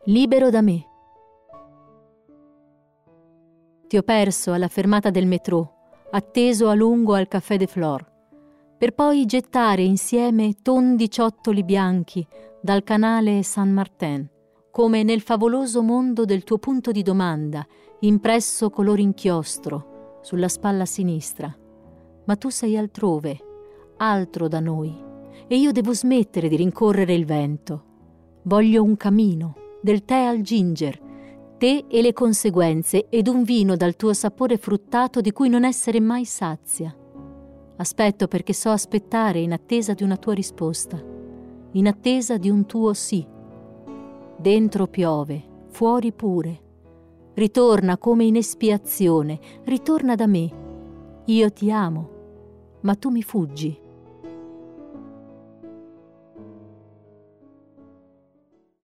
Libero da me. Ti ho perso alla fermata del metro, atteso a lungo al Café de Flore, per poi gettare insieme tondi ciottoli bianchi dal canale Saint-Martin, come nel favoloso mondo del tuo punto di domanda, impresso color inchiostro sulla spalla sinistra. Ma tu sei altrove, altro da noi, e io devo smettere di rincorrere il vento. Voglio un camino, del tè al ginger, te e le conseguenze, ed un vino dal tuo sapore fruttato di cui non essere mai sazia. Aspetto perché so aspettare in attesa di una tua risposta, in attesa di un tuo sì. Dentro piove, fuori pure. Ritorna come in espiazione, ritorna da me. Io ti amo, ma tu mi fuggi.